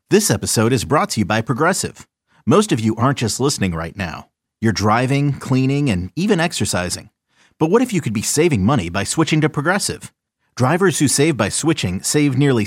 This episode is brought to you by Progressive. Most of you aren't just listening right now. You're driving, cleaning, and even exercising. But what if you could be saving money by switching to Progressive? Drivers who save by switching save nearly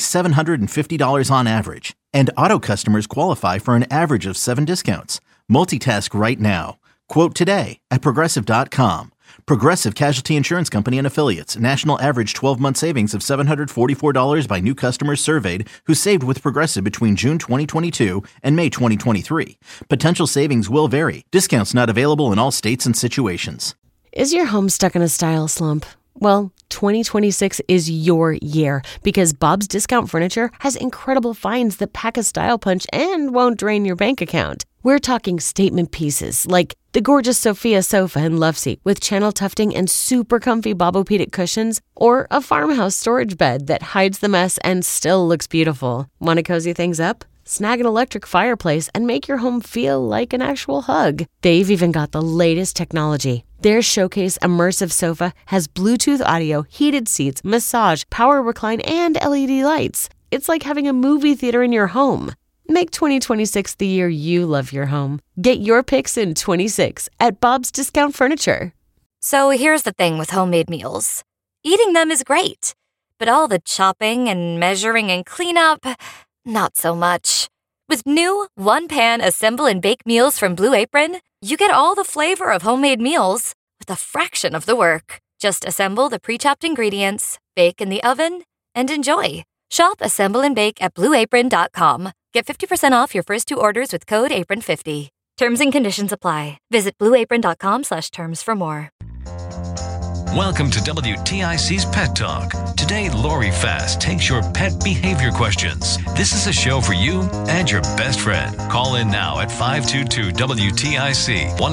$750 on average. And auto customers qualify for an average of 7 discounts. Multitask right now. Quote today at Progressive.com. Progressive Casualty Insurance Company and Affiliates. National average 12-month savings of $744 by new customers surveyed who saved with Progressive between June 2022 and May 2023. Potential savings will vary. Discounts not available in all states and situations. Is your home stuck in a style slump? Well, 2026 is your year because Bob's Discount Furniture has incredible finds that pack a style punch and won't drain your bank account. We're talking statement pieces like the gorgeous Sophia sofa and love seat with channel tufting and super comfy Bobopedic cushions, or a farmhouse storage bed that hides the mess and still looks beautiful. Want to cozy things up? Snag an electric fireplace and make your home feel like an actual hug. They've even got the latest technology. Their Showcase Immersive Sofa has Bluetooth audio, heated seats, massage, power recline, and LED lights. It's like having a movie theater in your home. Make 2026 the year you love your home. Get your picks in 26 at Bob's Discount Furniture. So here's the thing with homemade meals. Eating them is great, but all the chopping and measuring and cleanup, not so much. With new one-pan assemble and bake meals from Blue Apron, you get all the flavor of homemade meals with a fraction of the work. Just assemble the pre-chopped ingredients, bake in the oven, and enjoy. Shop, assemble, and bake at BlueApron.com. Get 50% off your first 2 orders with code APRON50. Terms and conditions apply. Visit BlueApron.com/terms for more. Welcome to WTIC's Pet Talk. Today, Lori Fast takes your pet behavior questions. This is a show for you and your best friend. Call in now at 522-WTIC,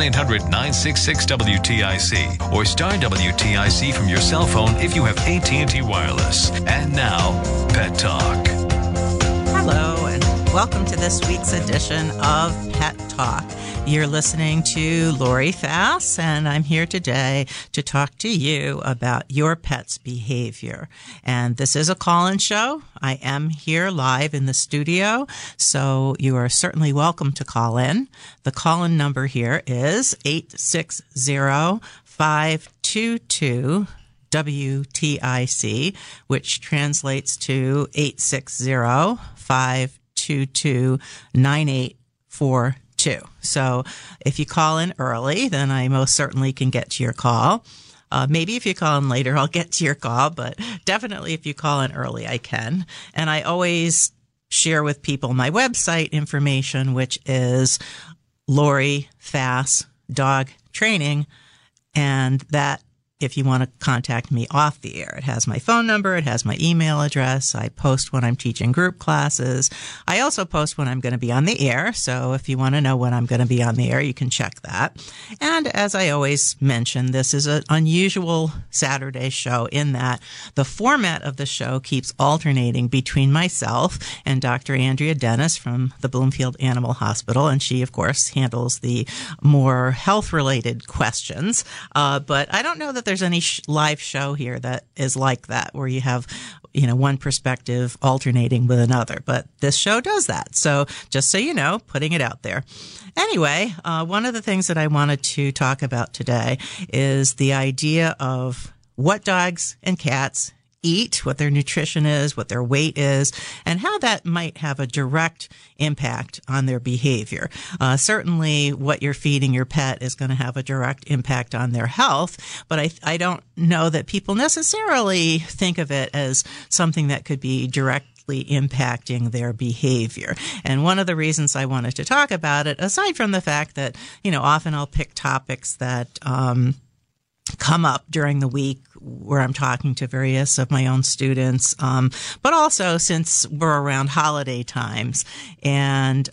1-800-966-WTIC, or star WTIC from your cell phone if you have AT&T Wireless. And now, Pet Talk. Hello, and welcome to this week's edition of Pet Talk. You're listening to Lori Fass, and I'm here today to talk to you about your pet's behavior. And this is a call-in show. I am here live in the studio, so you are certainly welcome to call in. The call-in number here is 860-522-WTIC, which translates to 860-522-9842. So if you call in early, then I most certainly can get to your call. Maybe if you call in later, I'll get to your call, but definitely if you call in early, I can. And I always share with people my website information, which is Lori Fass Dog Training, and that if you want to contact me off the air. It has my phone number. It has my email address. I post when I'm teaching group classes. I also post when I'm going to be on the air. So if you want to know when I'm going to be on the air, you can check that. And as I always mention, this is an unusual Saturday show in that the format of the show keeps alternating between myself and Dr. Andrea Dennis from the Bloomfield Animal Hospital. And she, of course, handles the more health-related questions. But I don't know that there's any live show here that is like that, where you have, one perspective alternating with another. But this show does that. So just so you know, putting it out there. Anyway, one of the things that I wanted to talk about today is the idea of what dogs and cats eat, what their nutrition is, what their weight is, and how that might have a direct impact on their behavior. Certainly what you're feeding your pet is going to have a direct impact on their health, but I don't know that people necessarily think of it as something that could be directly impacting their behavior. And one of the reasons I wanted to talk about it, aside from the fact that, often I'll pick topics that come up during the week where I'm talking to various of my own students, but also since we're around holiday times. And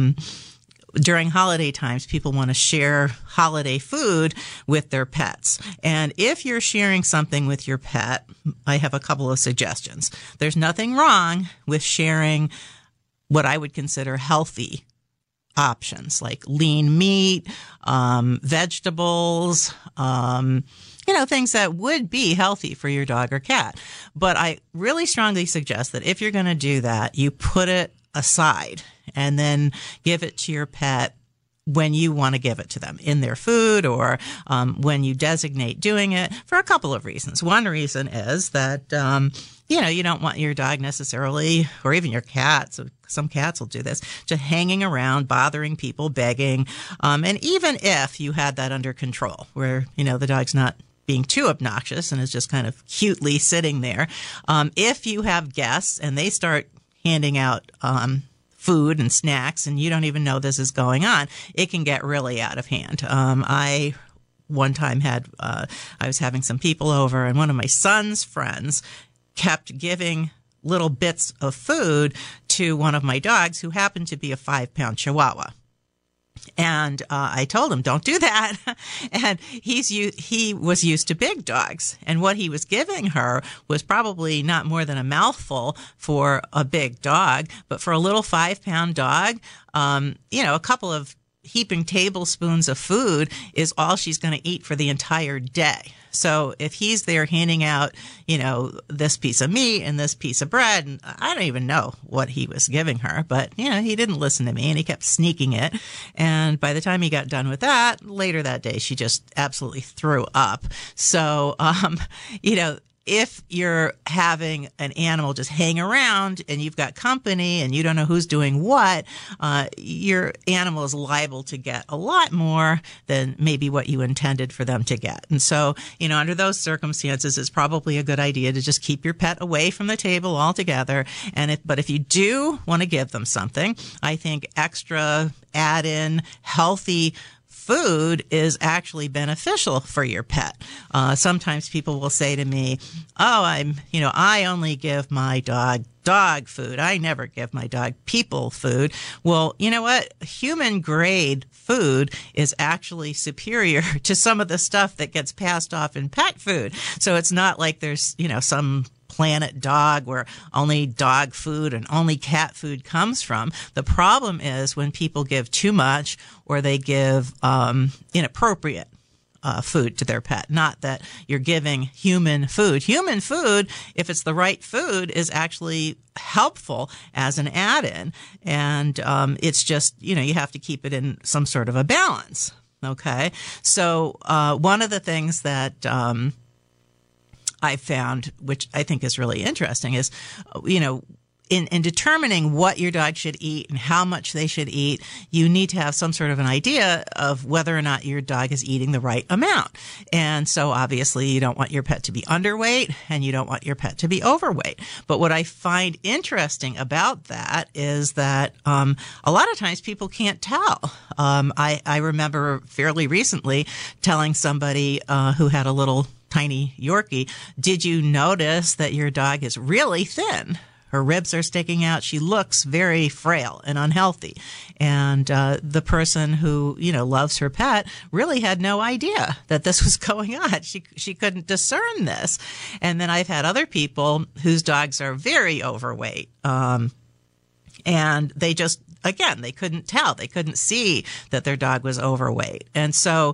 during holiday times, people want to share holiday food with their pets. And if you're sharing something with your pet, I have a couple of suggestions. There's nothing wrong with sharing what I would consider healthy options like lean meat, vegetables, things that would be healthy for your dog or cat. But I really strongly suggest that if you're going to do that, you put it aside and then give it to your pet when you want to give it to them in their food or when you designate doing it, for a couple of reasons. One reason is that, you don't want your dog necessarily, or even your cat, so some cats will do this, just hanging around, bothering people, begging. And even if you had that under control, where, the dog's not being too obnoxious and is just kind of cutely sitting there, if you have guests and they start handing out food and snacks and you don't even know this is going on, it can get really out of hand. I one time I was having some people over, and one of my son's friends kept giving little bits of food to one of my dogs who happened to be a 5-pound Chihuahua. And I told him, don't do that. And he was used to big dogs. And what he was giving her was probably not more than a mouthful for a big dog. But for a little 5-pound dog, a couple of heaping tablespoons of food is all she's going to eat for the entire day. So if he's there handing out, this piece of meat and this piece of bread, and I don't even know what he was giving her, but, he didn't listen to me and he kept sneaking it. And by the time he got done with that, later that day, she just absolutely threw up. So, if you're having an animal just hang around and you've got company and you don't know who's doing what, your animal is liable to get a lot more than maybe what you intended for them to get. And so, under those circumstances, it's probably a good idea to just keep your pet away from the table altogether. But if you do want to give them something, I think extra add-in healthy food is actually beneficial for your pet. Sometimes people will say to me, I only give my dog food. I never give my dog people food. Well, you know what? Human grade food is actually superior to some of the stuff that gets passed off in pet food. So it's not like there's, some Planet Dog where only dog food and only cat food comes from. The problem is when people give too much or they give inappropriate food to their pet. Not that you're giving human food. Human food, if it's the right food, is actually helpful as an add-in. And it's just, you have to keep it in some sort of a balance. Okay? So one of the things that I found, which I think is really interesting, is, in determining what your dog should eat and how much they should eat, you need to have some sort of an idea of whether or not your dog is eating the right amount. And so obviously you don't want your pet to be underweight and you don't want your pet to be overweight. But what I find interesting about that is that a lot of times people can't tell. I remember fairly recently telling somebody who had a little tiny Yorkie, did you notice that your dog is really thin? Her ribs are sticking out. She looks very frail and unhealthy. And the person who, loves her pet really had no idea that this was going on. She couldn't discern this. And then I've had other people whose dogs are very overweight. And they just, again, they couldn't tell. They couldn't see that their dog was overweight. And so,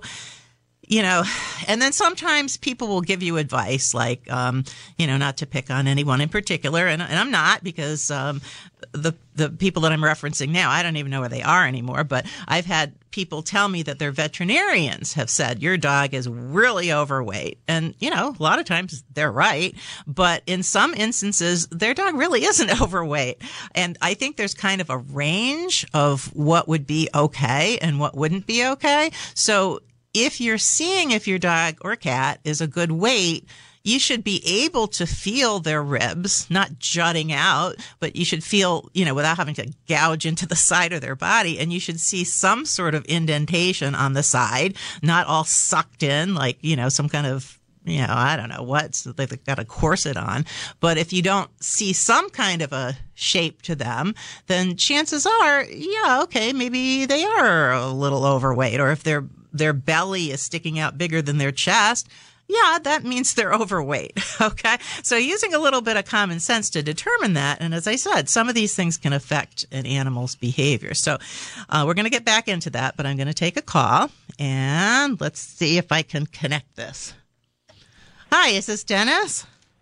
and then sometimes people will give you advice like, not to pick on anyone in particular. And I'm not, because the people that I'm referencing now, I don't even know where they are anymore. But I've had people tell me that their veterinarians have said, your dog is really overweight. And, a lot of times they're right. But in some instances, their dog really isn't overweight. And I think there's kind of a range of what would be okay and what wouldn't be okay. So if you're seeing if your dog or cat is a good weight, you should be able to feel their ribs, not jutting out, but you should feel, without having to gouge into the side of their body. And you should see some sort of indentation on the side, not all sucked in like, some kind of, I don't know what, they've got a corset on. But if you don't see some kind of a shape to them, then chances are, okay, maybe they are a little overweight. Or if their belly is sticking out bigger than their chest, that means they're overweight. Okay. So using a little bit of common sense to determine that. And as I said, some of these things can affect an animal's behavior. So we're going to get back into that, but I'm going to take a call and let's see if I can connect this. Hi, is this Dennis?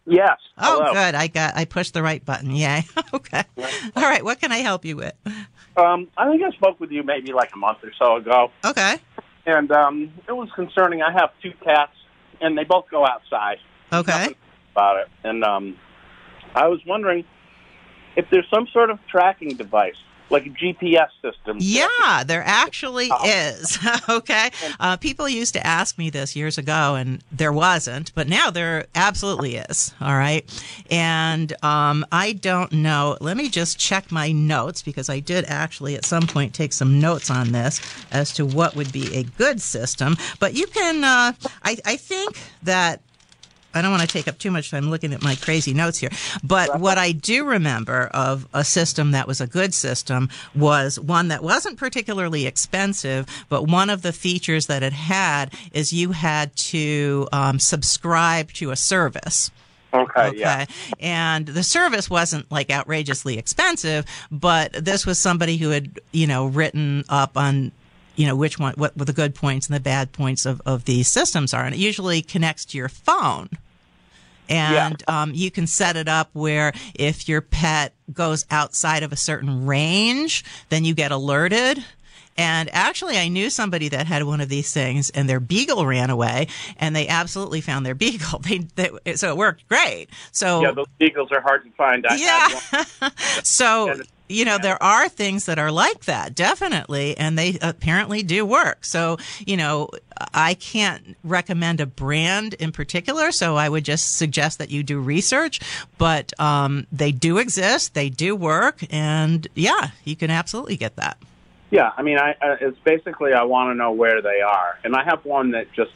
Yes. Oh, Hello. good. I pushed the right button. Yay. Okay. All right. What can I help you with? I think I spoke with you maybe like a month or so ago, Okay. and it was concerning. I have 2 cats, and they both go outside. Okay. Nothing about it. And I was wondering if there's some sort of tracking device, like a GPS system. Yeah, there actually is. Okay. People used to ask me this years ago, and there wasn't, but now there absolutely is. All right. And I don't know. Let me just check my notes, because I did actually at some point take some notes on this as to what would be a good system. But you can, I think that, I don't want to take up too much time looking at my crazy notes here, but what I do remember of a system that was a good system was one that wasn't particularly expensive, but one of the features that it had is you had to subscribe to a service. Okay, yeah. And the service wasn't like outrageously expensive, but this was somebody who had, written up on which one, what the good points and the bad points of these systems are. And it usually connects to your phone. And you can set it up where if your pet goes outside of a certain range, then you get alerted. And actually, I knew somebody that had one of these things, and their beagle ran away, and they absolutely found their beagle. So it worked great. So yeah, those beagles are hard to find. I had one. So there are things that are like that, definitely, and they apparently do work. So, I can't recommend a brand in particular, so I would just suggest that you do research, but they do exist, they do work, and yeah, you can absolutely get that. Yeah, I mean, it's basically I want to know where they are, and I have one that just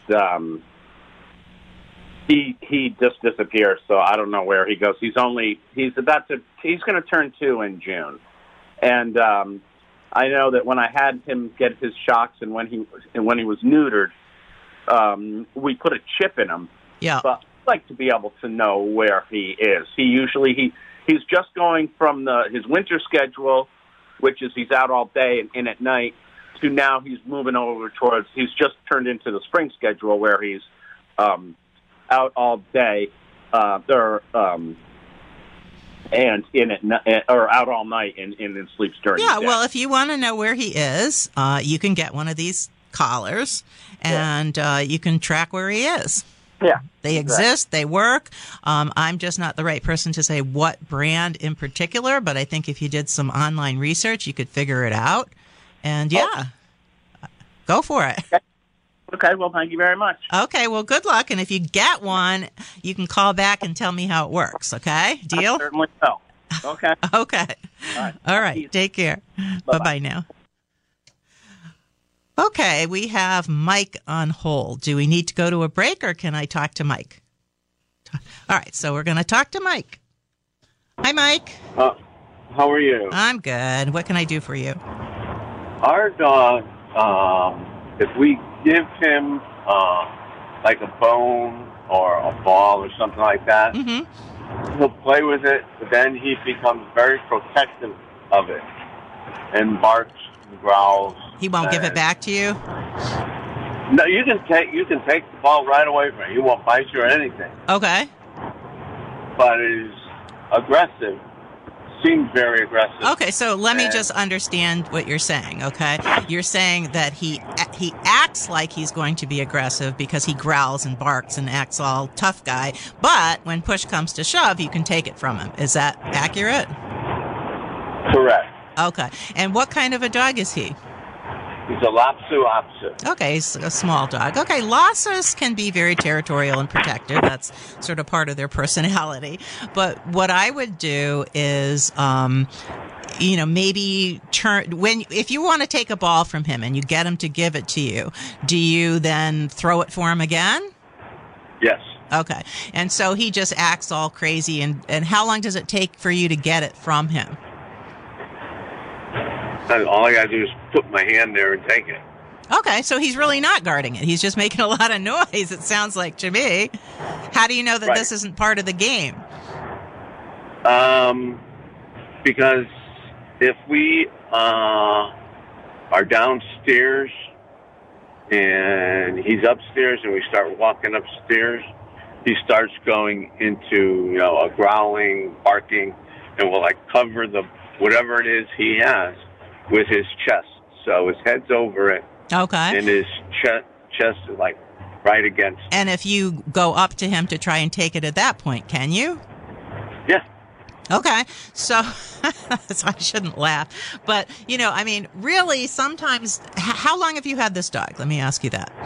he just disappears, so I don't know where he goes. He's going to turn 2 in June, and I know that when I had him get his shocks and when he was neutered, we put a chip in him. Yeah, but I'd like to be able to know where he is. He's just going from his winter schedule, which is he's out all day and in at night, to now he's moving over towards, he's just turned into the spring schedule where he's out all day and in at night, or out all night and then sleeps during the day. Well, if you want to know where he is, you can get one of these collars, and you can track where he is. Yeah. They exist. They work. I'm just not the right person to say what brand in particular, but I think if you did some online research, you could figure it out. And go for it. Okay. Well, thank you very much. Okay. Well, good luck. And if you get one, you can call back and tell me how it works. Okay. Deal? I certainly will. Okay. Okay. All right. Take care. Bye-bye now. Okay, we have Mike on hold. Do we need to go to a break, or can I talk to Mike? All right, so we're going to talk to Mike. Hi, Mike. How are you? I'm good. What can I do for you? Our dog, if we give him like a bone or a ball or something like that, he'll play with it, but then he becomes very protective of it and barks and growls. He won't give it back to you? No, you can take the ball right away from him. He won't bite you or anything. Okay. But he's aggressive. Seems very aggressive. Okay, so let me just understand what you're saying, okay? You're saying that he acts like he's going to be aggressive because he growls and barks and acts all tough guy, but when push comes to shove, you can take it from him. Is that accurate? Correct. Okay. And what kind of a dog is he? He's a Lhasa. Okay, he's a small dog. Okay, Lhasas can be very territorial and protective. That's sort of part of their personality. But what I would do is, maybe if you want to take a ball from him and you get him to give it to you, do you then throw it for him again? Yes. Okay. And so he just acts all crazy. And how long does it take for you to get it from him? All I got to do is put my hand there and take it. Okay, so he's really not guarding it. He's just making a lot of noise, it sounds like to me. How do you know that this isn't part of the game? Because if we are downstairs and he's upstairs and we start walking upstairs, he starts going into, a growling, barking, and will, cover whatever it is he has with his chest. So his head's over it. Okay. And his chest is, right against. And if you go up to him to try and take it at that point, can you? Yeah. Okay. So, so I shouldn't laugh. But, really, sometimes, how long have you had this dog? Let me ask you that.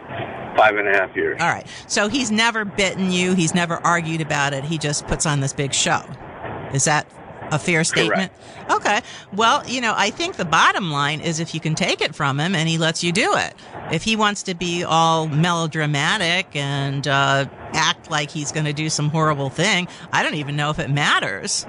5.5 years. All right. So he's never bitten you. He's never argued about it. He just puts on this big show. Is that a fair statement? Correct. Okay. Well, I think the bottom line is if you can take it from him and he lets you do it. If he wants to be all melodramatic and act like he's going to do some horrible thing, I don't even know if it matters.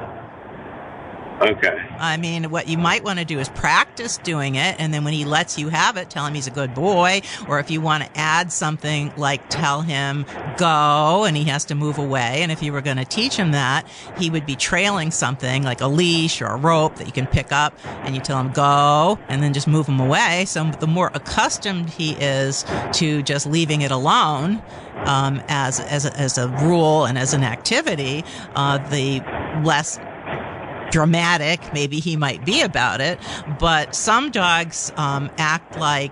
Okay. I mean, what you might want to do is practice doing it, and then when he lets you have it, tell him he's a good boy. Or if you want to add something, like tell him go, and he has to move away. And if you were going to teach him that, he would be trailing something like a leash or a rope that you can pick up, and you tell him go, and then just move him away. So the more accustomed he is to just leaving it alone, as a rule and as an activity, the less dramatic maybe he might be about it. But some dogs act like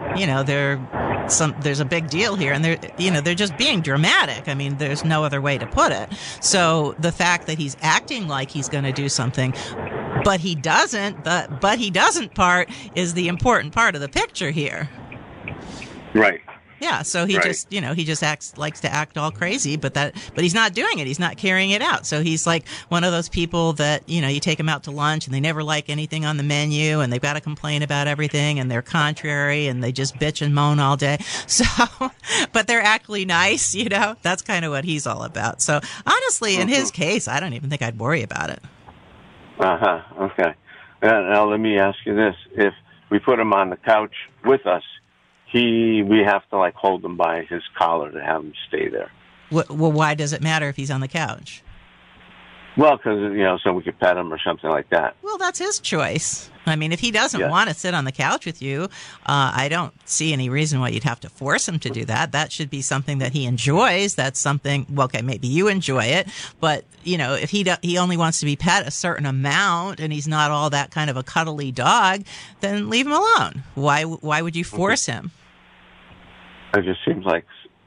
there's a big deal here, and they're just being dramatic. I mean, there's no other way to put it. So the fact that he's acting like he's going to do something but he doesn't, the but he doesn't part is the important part of the picture here. Right. Yeah, so he just, he just likes to act all crazy, but he's not doing it. He's not carrying it out. So he's like one of those people that, you take them out to lunch and they never like anything on the menu and they've got to complain about everything and they're contrary and they just bitch and moan all day. So, but they're actually nice, that's kind of what he's all about. So honestly, in his case, I don't even think I'd worry about it. Uh-huh. Okay. Now let me ask you this. If we put him on the couch with us, we have to hold him by his collar to have him stay there. Well, why does it matter if he's on the couch? Well, because, so we could pet him or something like that. Well, that's his choice. I mean, if he doesn't want to sit on the couch with you, I don't see any reason why you'd have to force him to do that. That should be something that he enjoys. That's something, okay, maybe you enjoy it, but, if he only wants to be pet a certain amount and he's not all that kind of a cuddly dog, then leave him alone. Why would you force him? It just seems like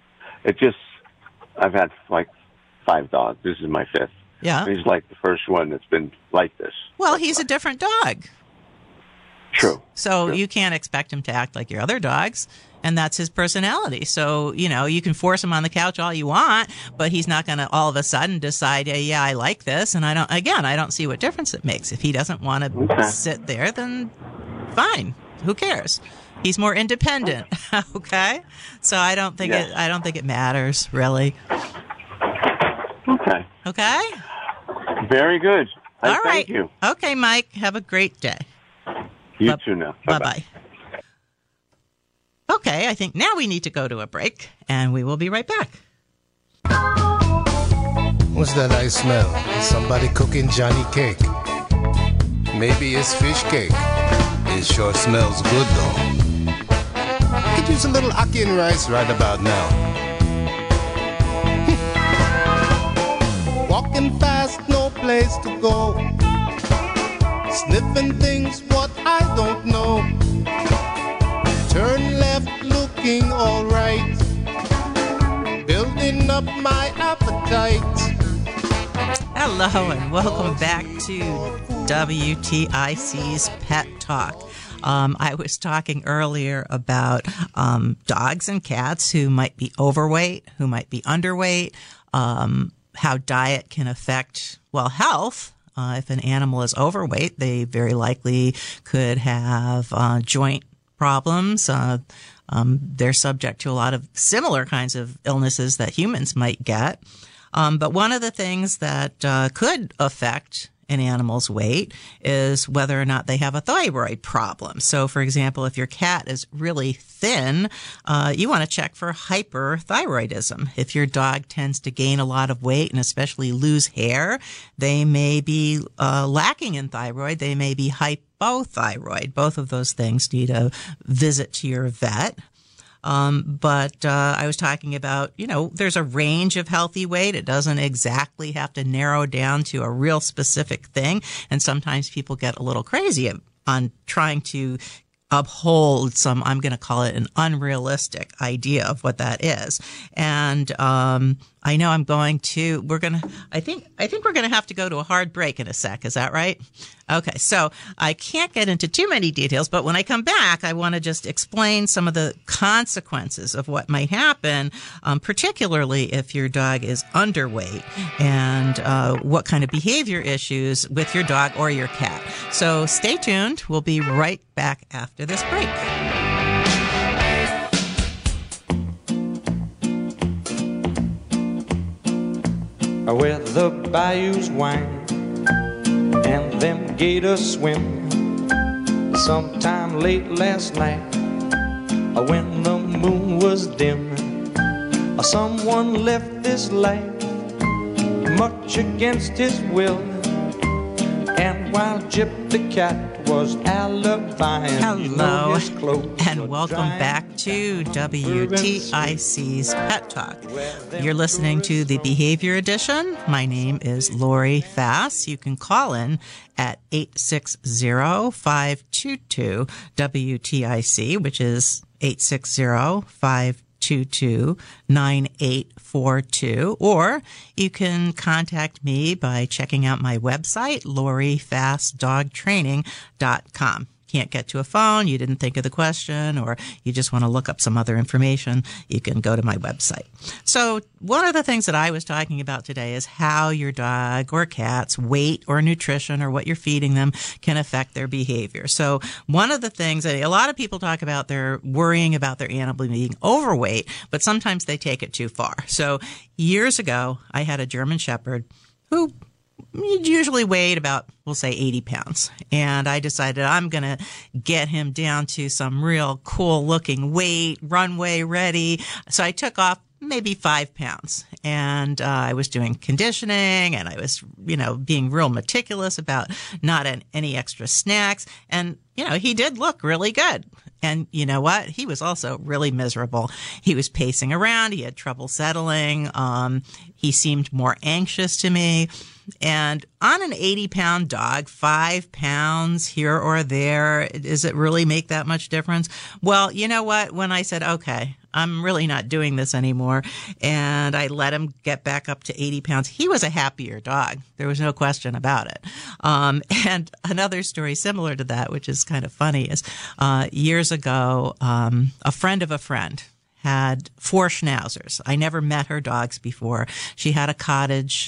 I've had 5 dogs. This is my 5th. Yeah. He's the first one that's been like this. Well, he's a different dog. True. So you can't expect him to act like your other dogs, and that's his personality. So, you can force him on the couch all you want, but he's not going to all of a sudden decide, yeah, I like this. And I don't see what difference it makes. If he doesn't want to sit there, then fine. Who cares? He's more independent. Okay? So I don't think it matters, really. Okay. Okay? Very good. All right. Thank you. Okay, Mike. Have a great day. You too now. Bye-bye. Okay, I think now we need to go to a break, and we will be right back. What's that I smell? Is somebody cooking Johnny cake? Maybe it's fish cake. It sure smells good, though. Could use a little ackee and rice right about now. Walking fast, no place to go. Sniffing things, what I don't know. Turn left, looking all right. Building up my appetite. Hello and welcome back to WTIC's Pet Talk. I was talking earlier about dogs and cats who might be overweight, who might be underweight, how diet can affect, health. If an animal is overweight, they very likely could have joint problems. They're subject to a lot of similar kinds of illnesses that humans might get. But one of the things that could affect an animal's weight is whether or not they have a thyroid problem. So, for example, if your cat is really thin, you want to check for hyperthyroidism. If your dog tends to gain a lot of weight and especially lose hair, they may be lacking in thyroid. They may be hypothyroid. Both of those things need a visit to your vet. But I was talking about, there's a range of healthy weight. It doesn't exactly have to narrow down to a real specific thing. And sometimes people get a little crazy on trying to uphold some, I'm going to call it an unrealistic idea of what that is. And I know I think we're going to have to go to a hard break in a sec. Is that right? Okay. So I can't get into too many details, but when I come back, I want to just explain some of the consequences of what might happen, particularly if your dog is underweight, and what kind of behavior issues with your dog or your cat. So stay tuned. We'll be right back after this break. Where the bayous wind and them gators swim. Sometime late last night, when the moon was dim, someone left this life much against his will. And while Jip the cat was alibiing, hello, and welcome back to WTIC's Pet Talk. You're listening to the Behavior Edition. My name is Lori Fass. You can call in at 860-522-WTIC, which is 860-522-9842, or you can contact me by checking out my website, LoriFassDogTraining.com. Can't get to a phone, you didn't think of the question, or you just want to look up some other information, you can go to my website. So one of the things that I was talking about today is how your dog or cat's weight or nutrition or what you're feeding them can affect their behavior. So one of the things that a lot of people talk about, they're worrying about their animal being overweight, but sometimes they take it too far. So years ago, I had a German Shepherd who usually weighed about, we'll say, 80 pounds. And I decided I'm going to get him down to some real cool looking weight, runway ready. So I took off maybe 5 pounds, and I was doing conditioning, and I was, being real meticulous about not any extra snacks. And, he did look really good. And you know what? He was also really miserable. He was pacing around. He had trouble settling. He seemed more anxious to me. And on an 80-pound dog, 5 pounds here or there, does it really make that much difference? Well, you know what? When I said, okay, I'm really not doing this anymore, and I let him get back up to 80 pounds, he was a happier dog. There was no question about it. And another story similar to that, which is kind of funny, is years ago, a friend of a friend had 4 schnauzers. I never met her dogs before. She had a cottage,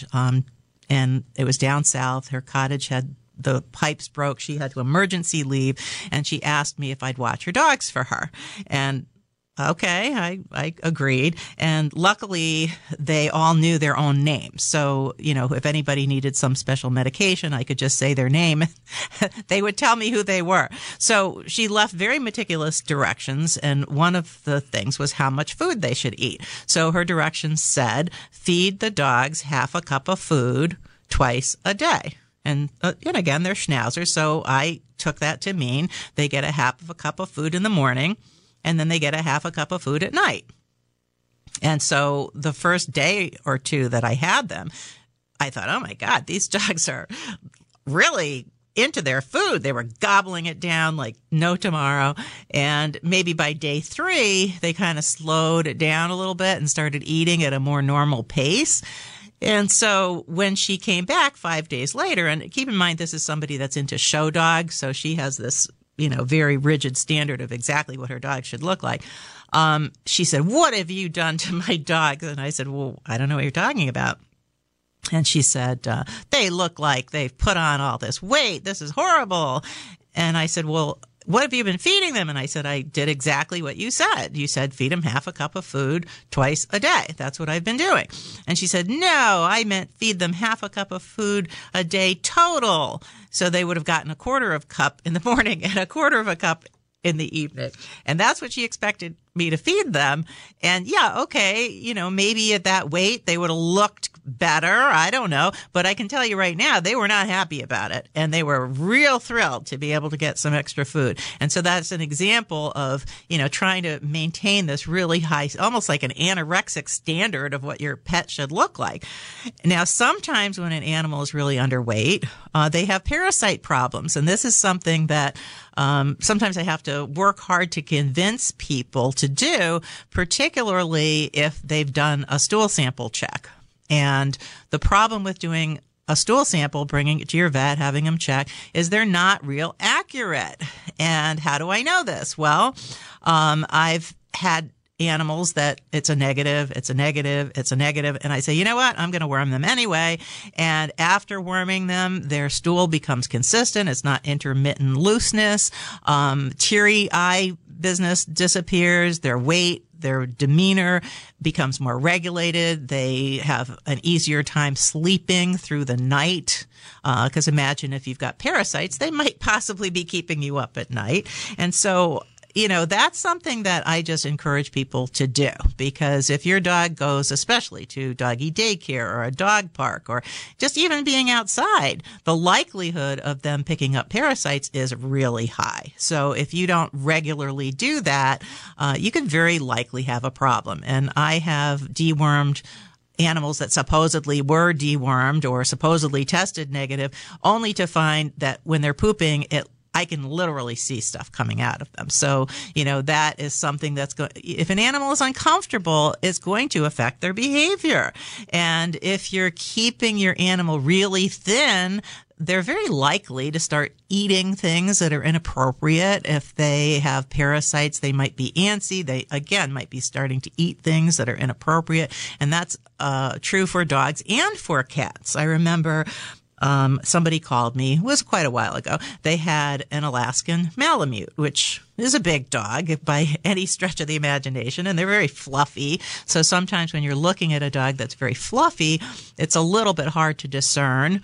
and it was down south. Her cottage had the pipes broke. She had to emergency leave, and she asked me if I'd watch her dogs for her. And okay, I agreed. And luckily, they all knew their own names. So, if anybody needed some special medication, I could just say their name. They would tell me who they were. So she left very meticulous directions. And one of the things was how much food they should eat. So her directions said, feed the dogs half a cup of food twice a day. And again, they're schnauzers. So I took that to mean they get a half of a cup of food in the morning, and then they get a half a cup of food at night. And so the first day or two that I had them, I thought, oh my God, these dogs are really into their food. They were gobbling it down like no tomorrow. And maybe by day 3, they kind of slowed it down a little bit and started eating at a more normal pace. And so when she came back 5 days later, and keep in mind, this is somebody that's into show dogs, so she has this very rigid standard of exactly what her dog should look like. She said, what have you done to my dogs? And I said, well, I don't know what you're talking about. And she said, they look like they've put on all this weight. This is horrible. And I said, well, what have you been feeding them? And I said, I did exactly what you said. You said feed them half a cup of food twice a day. That's what I've been doing. And she said, no, I meant feed them half a cup of food a day total. So they would have gotten a quarter of a cup in the morning and a quarter of a cup in the evening. And that's what she expected me to feed them. And yeah, okay, maybe at that weight, they would have looked better. I don't know. But I can tell you right now, they were not happy about it. And they were real thrilled to be able to get some extra food. And so that's an example of, trying to maintain this really high, almost like an anorexic standard of what your pet should look like. Now, sometimes when an animal is really underweight, they have parasite problems. And this is something that sometimes I have to work hard to convince people to do, particularly if they've done a stool sample check. And the problem with doing a stool sample, bringing it to your vet, having them check, is they're not real accurate. And how do I know this? Well, I've had animals that it's a negative. And I say, you know what? I'm going to worm them anyway. And after worming them, their stool becomes consistent. It's not intermittent looseness. Teary eye business disappears. Their weight, their demeanor becomes more regulated. They have an easier time sleeping through the night. Because imagine if you've got parasites, they might possibly be keeping you up at night. And so, that's something that I just encourage people to do, because if your dog goes, especially to doggy daycare or a dog park or just even being outside, the likelihood of them picking up parasites is really high. So if you don't regularly do that, you can very likely have a problem. And I have dewormed animals that supposedly were dewormed or supposedly tested negative, only to find that when they're pooping, I can literally see stuff coming out of them. So, that is something that's going, if an animal is uncomfortable, it's going to affect their behavior. And if you're keeping your animal really thin, they're very likely to start eating things that are inappropriate. If they have parasites, they might be antsy. They, again, might be starting to eat things that are inappropriate. And that's true for dogs and for cats. I remember somebody called me, it was quite a while ago. They had an Alaskan Malamute, which is a big dog by any stretch of the imagination, and they're very fluffy. So sometimes when you're looking at a dog that's very fluffy, it's a little bit hard to discern,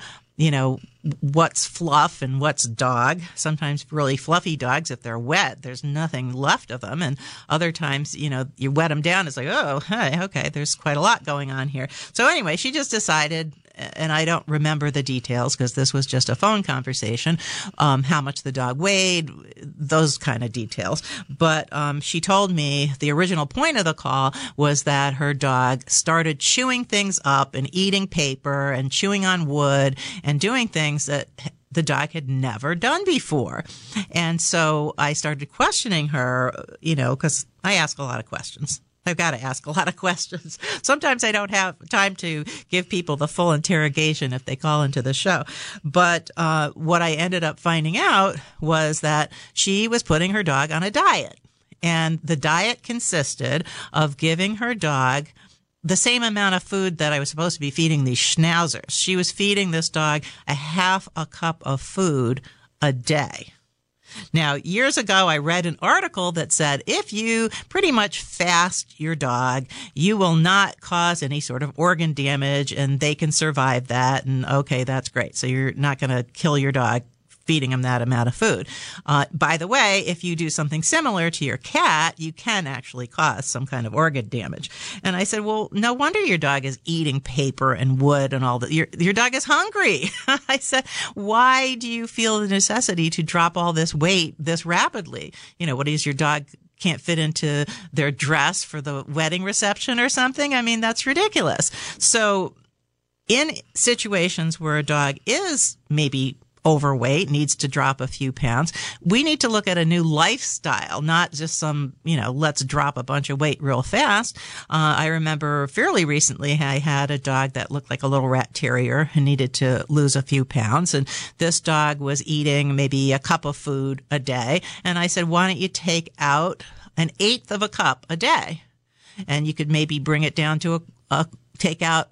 what's fluff and what's dog. Sometimes really fluffy dogs, if they're wet, there's nothing left of them. And other times, you wet them down, it's like, oh, hey, okay, there's quite a lot going on here. So anyway, she just decided, and I don't remember the details because this was just a phone conversation, how much the dog weighed, those kind of details. But she told me the original point of the call was that her dog started chewing things up and eating paper and chewing on wood and doing things that the dog had never done before. And so I started questioning her, because I ask a lot of questions. I've got to ask a lot of questions. Sometimes I don't have time to give people the full interrogation if they call into the show. But what I ended up finding out was that she was putting her dog on a diet. And the diet consisted of giving her dog the same amount of food that I was supposed to be feeding these schnauzers. She was feeding this dog a half a cup of food a day. Now, years ago, I read an article that said if you pretty much fast your dog, you will not cause any sort of organ damage and they can survive that. And okay, that's great. So you're not going to kill your dog feeding them that amount of food. By the way, if you do something similar to your cat, you can actually cause some kind of organ damage. And I said, well, no wonder your dog is eating paper and wood and all that. Your dog is hungry. I said, why do you feel the necessity to drop all this weight this rapidly? What is your dog can't fit into their dress for the wedding reception or something? I mean, that's ridiculous. So in situations where a dog is maybe overweight, needs to drop a few pounds, we need to look at a new lifestyle, not just some, let's drop a bunch of weight real fast. I remember fairly recently I had a dog that looked like a little rat terrier and needed to lose a few pounds. And this dog was eating maybe a cup of food a day. And I said, why don't you take out 1/8 of a cup a day? And you could maybe bring it down to take out,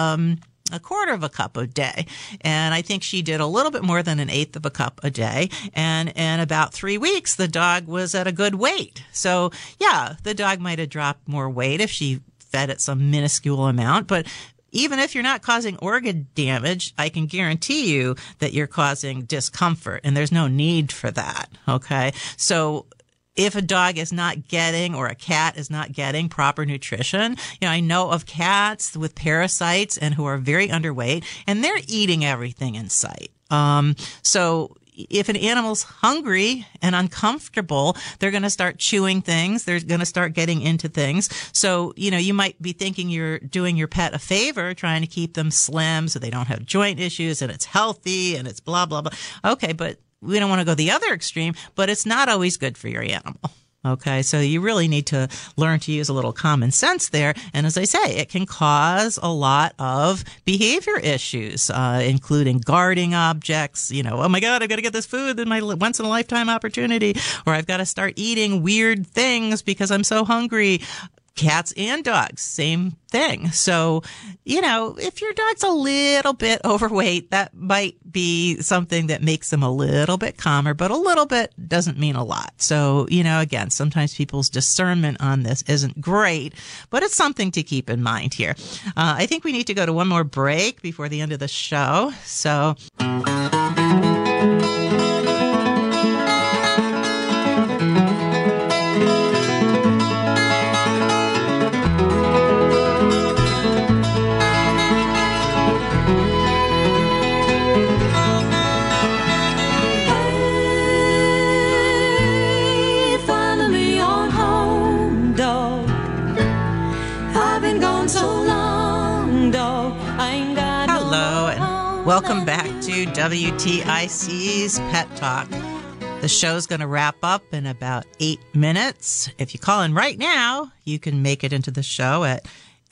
a 1/4 of a cup a day. And I think she did a little bit more than 1/8 of a cup a day. And in about 3 weeks, the dog was at a good weight. So yeah, the dog might have dropped more weight if she fed it some minuscule amount. But even if you're not causing organ damage, I can guarantee you that you're causing discomfort, and there's no need for that. Okay. So if a dog is not getting or a cat is not getting proper nutrition. I know of cats with parasites and who are very underweight, and they're eating everything in sight. So if an animal's hungry and uncomfortable, they're going to start chewing things. They're going to start getting into things. So, you might be thinking you're doing your pet a favor, trying to keep them slim so they don't have joint issues and it's healthy and it's blah, blah, blah. Okay, but we don't want to go the other extreme, but it's not always good for your animal. Okay, so you really need to learn to use a little common sense there. And as I say, it can cause a lot of behavior issues, including guarding objects. Oh my God, I've got to get this food in my once in a lifetime opportunity, or I've got to start eating weird things because I'm so hungry. Cats and dogs, same thing. So, if your dog's a little bit overweight, that might be something that makes them a little bit calmer, but a little bit doesn't mean a lot. So, again, sometimes people's discernment on this isn't great, but it's something to keep in mind here. I think we need to go to one more break before the end of the show. So... Welcome back to WTIC's Pet Talk. The show's going to wrap up in about 8 minutes. If you call in right now, you can make it into the show at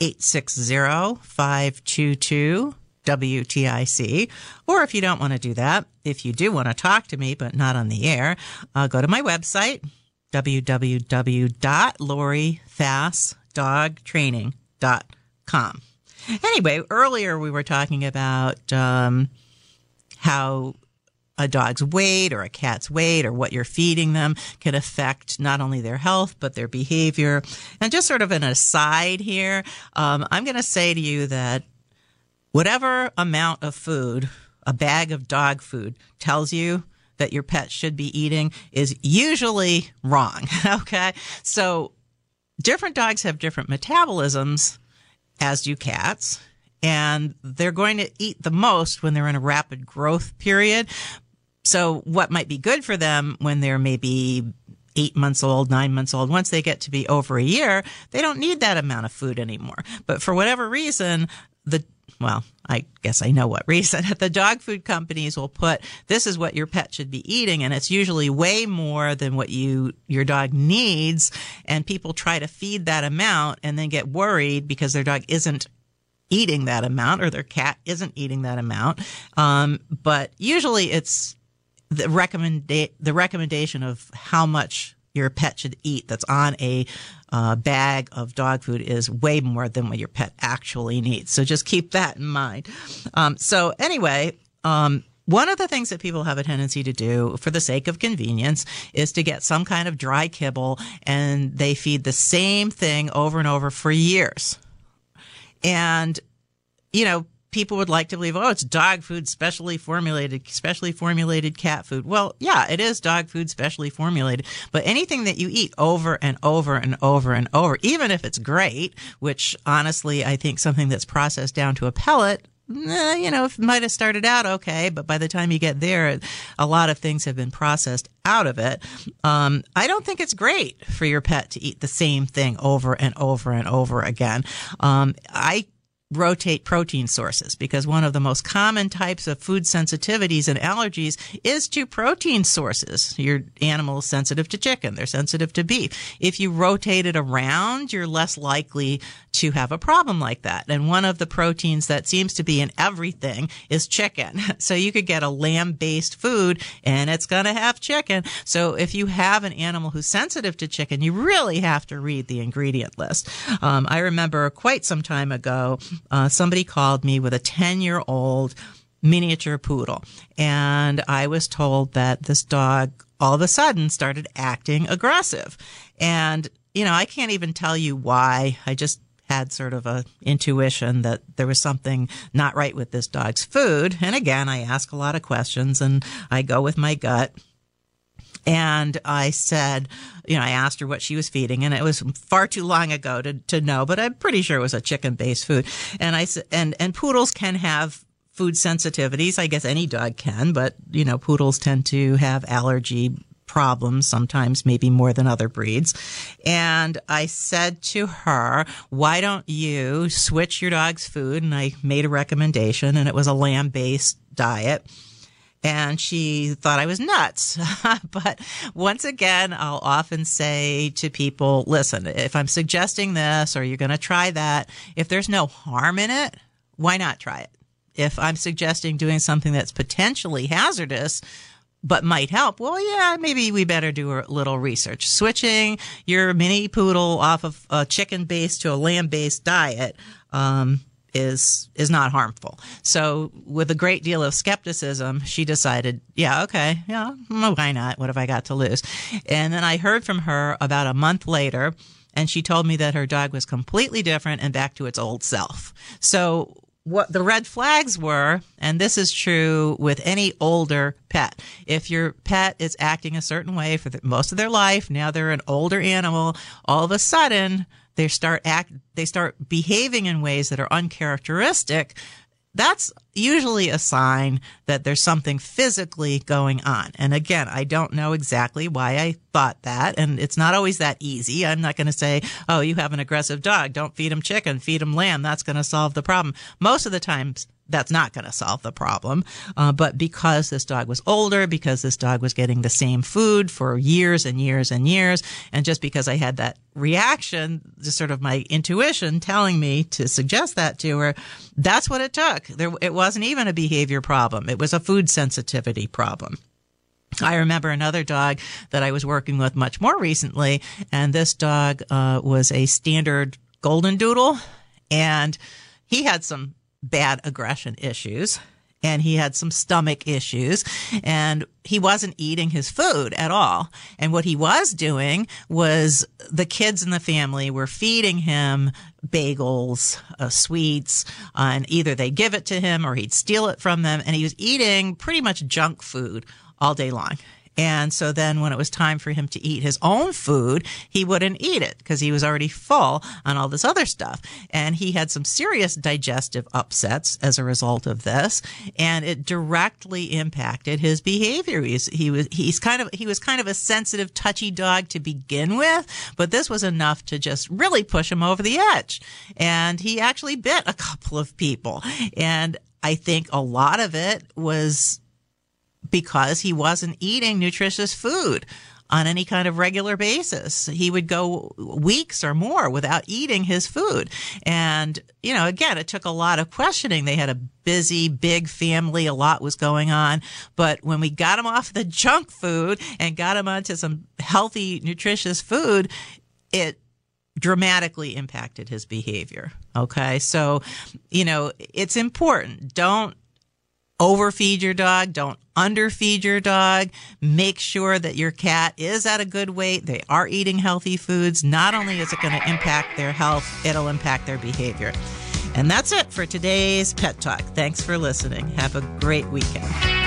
860-522-WTIC. Or if you don't want to do that, if you do want to talk to me but not on the air, go to my website, www.lorifastdogtraining.com. Anyway, earlier we were talking about how a dog's weight or a cat's weight or what you're feeding them can affect not only their health, but their behavior. And just sort of an aside here, I'm going to say to you that whatever amount of food, a bag of dog food tells you that your pet should be eating is usually wrong. Okay. So different dogs have different metabolisms, as do cats, and they're going to eat the most when they're in a rapid growth period. So what might be good for them when they're maybe 8 months old, 9 months old, once they get to be over a year, they don't need that amount of food anymore. But for whatever reason, I guess I know what reason. The dog food companies will put, this is what your pet should be eating, and it's usually way more than what your dog needs, and people try to feed that amount and then get worried because their dog isn't eating that amount or their cat isn't eating that amount. But usually it's the recommendation of how much your pet should eat that's on a bag of dog food is way more than what your pet actually needs. So just keep that in mind. So anyway, one of the things that people have a tendency to do for the sake of convenience is to get some kind of dry kibble, and they feed the same thing over and over for years. And, people would like to believe, it's dog food, specially formulated cat food. Well, yeah, it is dog food, specially formulated. But anything that you eat over and over and over and over, even if it's great, which honestly, I think something that's processed down to a pellet, it might have started out okay, but by the time you get there, a lot of things have been processed out of it. I don't think it's great for your pet to eat the same thing over and over and over again. I rotate protein sources because one of the most common types of food sensitivities and allergies is to protein sources. Your animal is sensitive to chicken. They're sensitive to beef. If you rotate it around, you're less likely to have a problem like that. And one of the proteins that seems to be in everything is chicken. So you could get a lamb-based food and it's going to have chicken. So if you have an animal who's sensitive to chicken, you really have to read the ingredient list. I remember quite some time ago, somebody called me with a 10-year-old miniature poodle, and I was told that this dog all of a sudden started acting aggressive. And, I can't even tell you why. I just had sort of a intuition that there was something not right with this dog's food. And again, I ask a lot of questions and I go with my gut. And I said, I asked her what she was feeding, and it was far too long ago to know, but I'm pretty sure it was a chicken-based food. And I said, and poodles can have food sensitivities. I guess any dog can, but, poodles tend to have allergy problems, sometimes maybe more than other breeds. And I said to her, why don't you switch your dog's food? And I made a recommendation, and it was a lamb-based diet. And she thought I was nuts. But once again, I'll often say to people, listen, if I'm suggesting this or you're going to try that, if there's no harm in it, why not try it? If I'm suggesting doing something that's potentially hazardous but might help, well, yeah, maybe we better do a little research. Switching your mini poodle off of a chicken-based to a lamb-based diet is not harmful. So with a great deal of skepticism, she decided, why not? What have I got to lose? And then I heard from her about a month later, and she told me that her dog was completely different and back to its old self. So what the red flags were, and this is true with any older pet. If your pet is acting a certain way for most of their life, now they're an older animal, all of a sudden they start behaving in ways that are uncharacteristic, that's usually a sign that there's something physically going on. And again, I don't know exactly why I thought that, and it's not always that easy. I'm not going to say, oh, you have an aggressive dog, don't feed him chicken, feed him lamb, that's going to solve the problem. Most of the times, that's not going to solve the problem. But because this dog was older, because this dog was getting the same food for years and years and years, and just because I had that reaction, just sort of my intuition telling me to suggest that to her, that's what it took. It wasn't even a behavior problem. It was a food sensitivity problem. I remember another dog that I was working with much more recently, and this dog was a standard golden doodle, and he had some bad aggression issues, and he had some stomach issues, and he wasn't eating his food at all. And what he was doing was the kids in the family were feeding him bagels, sweets, and either they give it to him or he'd steal it from them, and he was eating pretty much junk food all day long. And so then when it was time for him to eat his own food, he wouldn't eat it because he was already full on all this other stuff. And he had some serious digestive upsets as a result of this, and it directly impacted his behavior. He was kind of a sensitive, touchy dog to begin with, but this was enough to just really push him over the edge. And he actually bit a couple of people. And I think a lot of it was because he wasn't eating nutritious food on any kind of regular basis. He would go weeks or more without eating his food. And, again, it took a lot of questioning. They had a busy, big family. A lot was going on. But when we got him off the junk food and got him onto some healthy, nutritious food, it dramatically impacted his behavior. Okay. So, it's important. Don't overfeed your dog. Don't underfeed your dog. Make sure that your cat is at a good weight. They are eating healthy foods. Not only is it going to impact their health, it'll impact their behavior. And that's it for today's Pet Talk. Thanks for listening. Have a great weekend.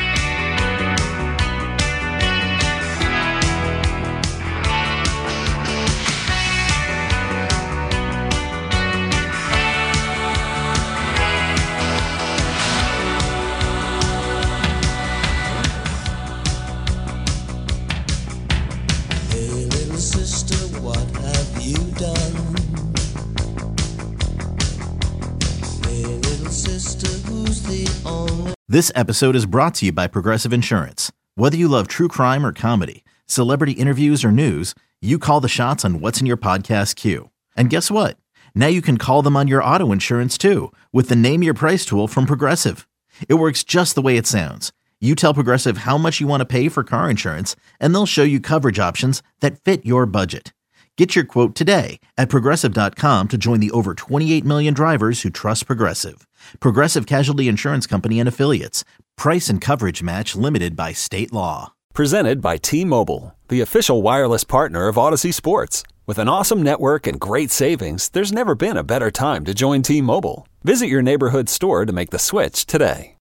This episode is brought to you by Progressive Insurance. Whether you love true crime or comedy, celebrity interviews or news, you call the shots on what's in your podcast queue. And guess what? Now you can call them on your auto insurance too with the Name Your Price tool from Progressive. It works just the way it sounds. You tell Progressive how much you want to pay for car insurance, and they'll show you coverage options that fit your budget. Get your quote today at Progressive.com to join the over 28 million drivers who trust Progressive. Progressive Casualty Insurance Company and Affiliates. Price and coverage match limited by state law. Presented by T-Mobile, the official wireless partner of Odyssey Sports. With an awesome network and great savings, there's never been a better time to join T-Mobile. Visit your neighborhood store to make the switch today.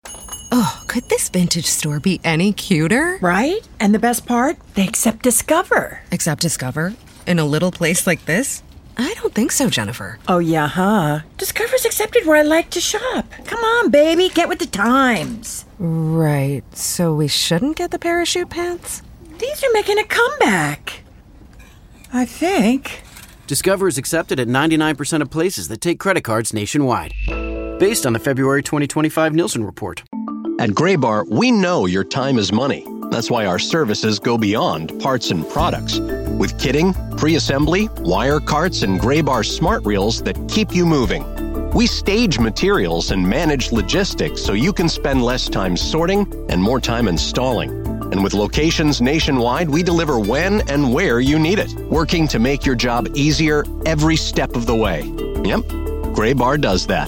Oh, could this vintage store be any cuter? Right? And the best part? They accept Discover. Accept Discover? In a little place like this? I don't think so, Jennifer. Oh, yeah, huh? Discover's accepted where I like to shop. Come on, baby, get with the times. Right, so we shouldn't get the parachute pants? These are making a comeback. I think. Discover is accepted at 99% of places that take credit cards nationwide. Based on the February 2025 Nielsen report. At Graybar, we know your time is money. That's why our services go beyond parts and products. With kitting, pre-assembly, wire carts, and Graybar smart reels that keep you moving. We stage materials and manage logistics so you can spend less time sorting and more time installing. And with locations nationwide, we deliver when and where you need it, working to make your job easier every step of the way. Yep, Graybar does that.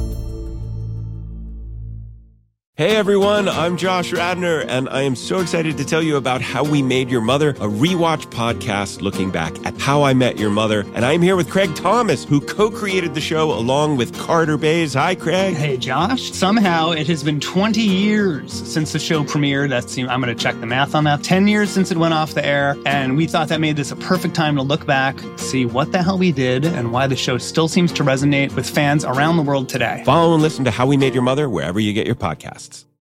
Hey everyone, I'm Josh Radnor, and I am so excited to tell you about How We Made Your Mother, a rewatch podcast looking back at How I Met Your Mother. And I'm here with Craig Thomas, who co-created the show along with Carter Bays. Hi, Craig. Hey, Josh. Somehow it has been 20 years since the show premiered. I'm going to check the math on that. 10 years since it went off the air, and we thought that made this a perfect time to look back, see what the hell we did, and why the show still seems to resonate with fans around the world today. Follow and listen to How We Made Your Mother wherever you get your podcasts.